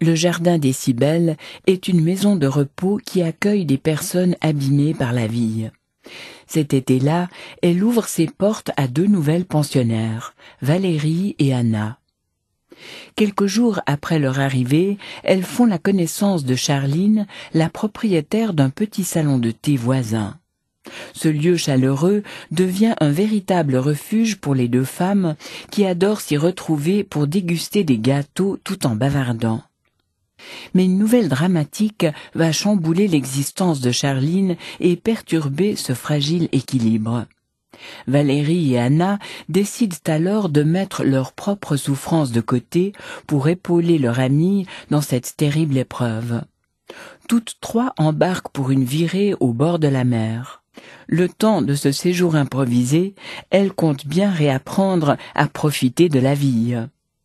Le Jardin des Cybèles est une maison de repos qui accueille des personnes abîmées par la vie. Cet été-là, elle ouvre ses portes à 2 nouvelles pensionnaires, Valérie et Anna. Quelques jours après leur arrivée, elles font la connaissance de Charline, la propriétaire d'un petit salon de thé voisin. Ce lieu chaleureux devient un véritable refuge pour les 2 femmes qui adorent s'y retrouver pour déguster des gâteaux tout en bavardant. Mais une nouvelle dramatique va chambouler l'existence de Charline et perturber ce fragile équilibre. Valérie et Anna décident alors de mettre leurs propres souffrances de côté pour épauler leur amie dans cette terrible épreuve. Toutes 3 embarquent pour une virée au bord de la mer. Le temps de ce séjour improvisé, elles comptent bien réapprendre à profiter de la vie.